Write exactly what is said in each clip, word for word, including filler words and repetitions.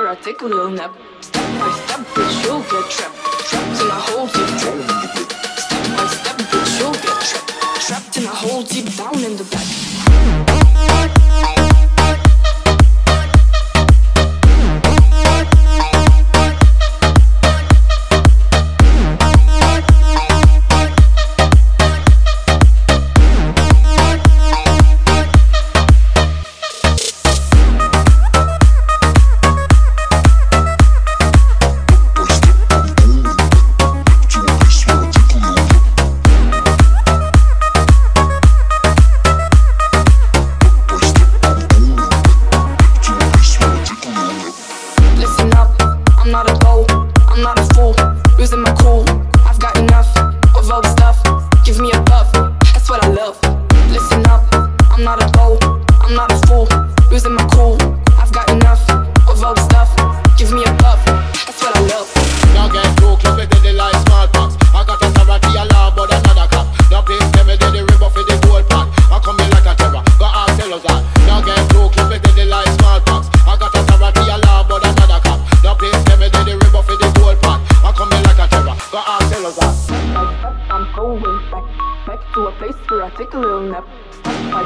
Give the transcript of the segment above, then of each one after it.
where I take a little nap. Step by step, bitch, you'll get trapped. Trapped in a hole deep down in the back. Step by step, bitch, you'll get trapped. Trapped in a hole deep down in the back.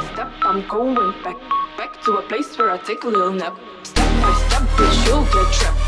Take a little nap. Step by step, bitch, you'll get trapped.